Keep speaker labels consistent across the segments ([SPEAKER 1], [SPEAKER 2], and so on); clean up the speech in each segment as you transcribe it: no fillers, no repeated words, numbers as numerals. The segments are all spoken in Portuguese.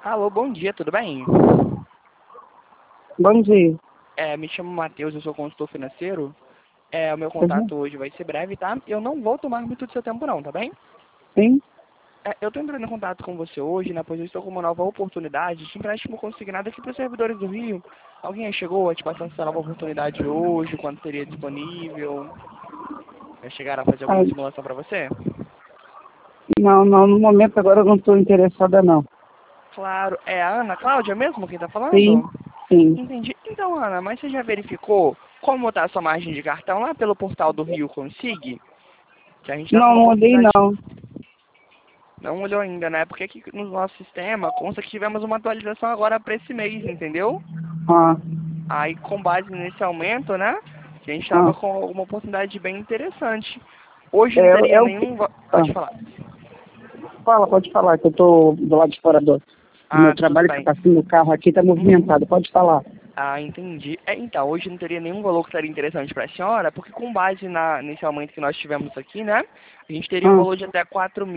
[SPEAKER 1] Alô, bom dia, tudo bem?
[SPEAKER 2] Bom dia.
[SPEAKER 1] Me chamo Matheus, eu sou consultor financeiro. O meu
[SPEAKER 2] Uhum.
[SPEAKER 1] contato hoje vai ser breve, tá? Eu não vou tomar muito do seu tempo não, tá bem?
[SPEAKER 2] Sim?
[SPEAKER 1] Eu tô entrando em contato com você hoje, né? Pois eu estou com uma nova oportunidade de empréstimo consignado aqui para os servidores do Rio. Alguém aí chegou a te passar essa nova oportunidade hoje, quando seria disponível? Já chegaram a fazer
[SPEAKER 2] Ah,
[SPEAKER 1] alguma simulação para você?
[SPEAKER 2] não, no momento agora eu não estou interessada não.
[SPEAKER 1] Claro, é a Ana Cláudia mesmo quem tá
[SPEAKER 2] Sim,
[SPEAKER 1] falando?
[SPEAKER 2] sim.
[SPEAKER 1] Entendi. Então, Ana, mas você já verificou como está a sua margem de cartão lá pelo portal do Rio Consig? Que a gente está com uma
[SPEAKER 2] Não olhei
[SPEAKER 1] oportunidade.
[SPEAKER 2] não.
[SPEAKER 1] Não olhou ainda, né? Porque aqui no nosso sistema consta que tivemos uma atualização agora para esse mês, entendeu?
[SPEAKER 2] Ah,
[SPEAKER 1] Aí, com base nesse aumento, né? Que a gente estava
[SPEAKER 2] ah.
[SPEAKER 1] com uma oportunidade bem interessante. Hoje não teria
[SPEAKER 2] É o que...
[SPEAKER 1] nenhum.
[SPEAKER 2] Ah,
[SPEAKER 1] Pode falar.
[SPEAKER 2] pode falar, que eu estou do lado de fora do meu
[SPEAKER 1] Tudo
[SPEAKER 2] trabalho, que
[SPEAKER 1] bem.
[SPEAKER 2] está assim, o carro aqui está
[SPEAKER 1] Uhum.
[SPEAKER 2] movimentado. Pode falar.
[SPEAKER 1] Entendi. Então, hoje não teria nenhum valor que seria interessante para a senhora, porque com base nesse aumento que nós tivemos aqui, né? A gente teria um
[SPEAKER 2] Ah,
[SPEAKER 1] valor de até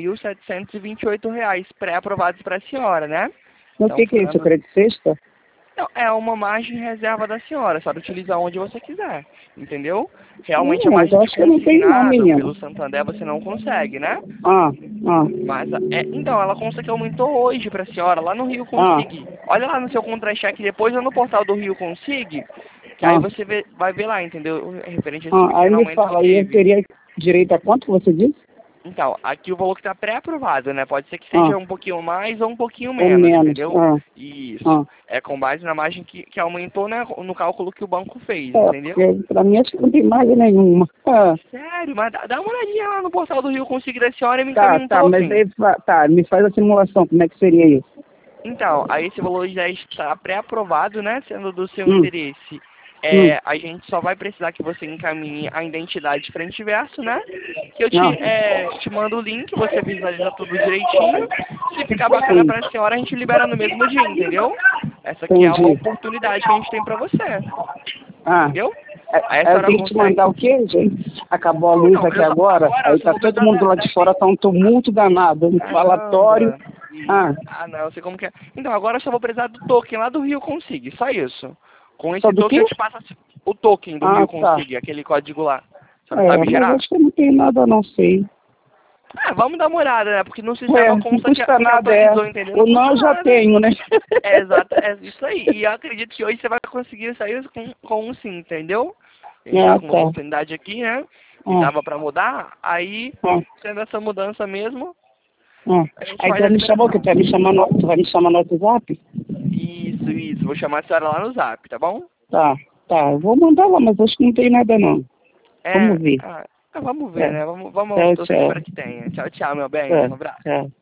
[SPEAKER 1] R$ 4.728 pré-aprovados para a senhora, né?
[SPEAKER 2] o
[SPEAKER 1] Então,
[SPEAKER 2] que é isso?
[SPEAKER 1] ficando.
[SPEAKER 2] Crédito sexta?
[SPEAKER 1] Não, é uma margem reserva da senhora, só utilizar onde você quiser, entendeu? Realmente a
[SPEAKER 2] Mas
[SPEAKER 1] margem
[SPEAKER 2] eu
[SPEAKER 1] de
[SPEAKER 2] acho que eu não tenho não,
[SPEAKER 1] consignado
[SPEAKER 2] menina.
[SPEAKER 1] pelo Santander você não consegue, né?
[SPEAKER 2] Ah, ah,
[SPEAKER 1] Mas, então, ela consta que aumentou hoje para a senhora, lá no Rio
[SPEAKER 2] ah,
[SPEAKER 1] Consig. Olha lá no seu contra-cheque depois ou no portal do Rio Consig, que aí
[SPEAKER 2] ah,
[SPEAKER 1] você vai ver lá, entendeu? Referente a esse
[SPEAKER 2] Aí
[SPEAKER 1] pequeno
[SPEAKER 2] me
[SPEAKER 1] aumento que
[SPEAKER 2] fala, aí eu
[SPEAKER 1] teve.
[SPEAKER 2] teria direito a quanto você disse?
[SPEAKER 1] Então, aqui o valor que está pré-aprovado, né? Pode ser que
[SPEAKER 2] Ah,
[SPEAKER 1] seja um pouquinho mais ou um pouquinho
[SPEAKER 2] ou
[SPEAKER 1] menos,
[SPEAKER 2] menos.
[SPEAKER 1] entendeu?
[SPEAKER 2] Ah,
[SPEAKER 1] Isso.
[SPEAKER 2] ah.
[SPEAKER 1] É com base na margem que aumentou, né? No cálculo que o banco fez, entendeu?
[SPEAKER 2] Porque pra mim acho que não tem margem nenhuma. Ah,
[SPEAKER 1] Sério, mas dá uma olhadinha lá no portal do Rio Consig da senhora e me
[SPEAKER 2] tá,
[SPEAKER 1] encaminha um
[SPEAKER 2] tá, mas
[SPEAKER 1] token.
[SPEAKER 2] aí, tá, me faz a simulação, como é que seria isso?
[SPEAKER 1] Então, aí esse valor já está pré-aprovado, né? Sendo do seu
[SPEAKER 2] Hum,
[SPEAKER 1] interesse.
[SPEAKER 2] hum,
[SPEAKER 1] A gente só vai precisar que você encaminhe a identidade frente e verso, né? Que eu
[SPEAKER 2] não,
[SPEAKER 1] te mando o link, você visualiza tudo direitinho. Se ficar bacana
[SPEAKER 2] sim,
[SPEAKER 1] para a senhora, a gente libera no mesmo dia, entendeu? Essa aqui é uma
[SPEAKER 2] entendi.
[SPEAKER 1] oportunidade que a gente tem para você,
[SPEAKER 2] Ah,
[SPEAKER 1] entendeu? Aí a
[SPEAKER 2] eu
[SPEAKER 1] senhora
[SPEAKER 2] tenho que te
[SPEAKER 1] consegue.
[SPEAKER 2] mandar o quê, gente? Acabou a
[SPEAKER 1] Não,
[SPEAKER 2] luz
[SPEAKER 1] então,
[SPEAKER 2] aqui agora,
[SPEAKER 1] agora
[SPEAKER 2] aí
[SPEAKER 1] eu só
[SPEAKER 2] tá
[SPEAKER 1] vou
[SPEAKER 2] todo
[SPEAKER 1] precisar
[SPEAKER 2] mundo lá de fora, tá um tumulto danado, um falatório.
[SPEAKER 1] Caramba!
[SPEAKER 2] Ah,
[SPEAKER 1] Não, eu sei como que é. Então, agora eu só vou precisar do token lá do Rio Consig, só isso. Com
[SPEAKER 2] só
[SPEAKER 1] esse
[SPEAKER 2] do
[SPEAKER 1] token
[SPEAKER 2] quê?
[SPEAKER 1] eu te passo o token do
[SPEAKER 2] Ah,
[SPEAKER 1] Rio
[SPEAKER 2] tá.
[SPEAKER 1] Consig, aquele código lá. A senhora sabe
[SPEAKER 2] Mas
[SPEAKER 1] gerar?
[SPEAKER 2] acho que não tem nada, não sei.
[SPEAKER 1] Vamos dar uma olhada, né? Porque no sistema
[SPEAKER 2] Não
[SPEAKER 1] consta
[SPEAKER 2] custa
[SPEAKER 1] que
[SPEAKER 2] nada,
[SPEAKER 1] atualizou, entendeu? Não
[SPEAKER 2] O não
[SPEAKER 1] custa
[SPEAKER 2] eu já
[SPEAKER 1] nada.
[SPEAKER 2] tenho, né?
[SPEAKER 1] É exato, é isso aí. E eu acredito que hoje você vai conseguir sair com um sim, entendeu? A gente tá
[SPEAKER 2] Ah,
[SPEAKER 1] com uma
[SPEAKER 2] tá.
[SPEAKER 1] oportunidade aqui, né? Que
[SPEAKER 2] Ah,
[SPEAKER 1] tava pra mudar, aí,
[SPEAKER 2] ah.
[SPEAKER 1] sendo essa mudança mesmo,
[SPEAKER 2] Ah.
[SPEAKER 1] a gente
[SPEAKER 2] Aí tu
[SPEAKER 1] faz a
[SPEAKER 2] vai me chamar o quê?
[SPEAKER 1] liberação.
[SPEAKER 2] Tu vai me chamar no WhatsApp?
[SPEAKER 1] Isso. Vou chamar a senhora lá no zap, tá bom?
[SPEAKER 2] Tá, tá. Eu vou mandar lá, mas acho que não tem nada não.
[SPEAKER 1] É,
[SPEAKER 2] Vamos ver.
[SPEAKER 1] vamos ver,
[SPEAKER 2] É.
[SPEAKER 1] né? Vamos
[SPEAKER 2] Tchau,
[SPEAKER 1] torcer
[SPEAKER 2] tchau.
[SPEAKER 1] para que tenha. Tchau, tchau, meu bem.
[SPEAKER 2] Tá,
[SPEAKER 1] Um abraço.
[SPEAKER 2] tchau.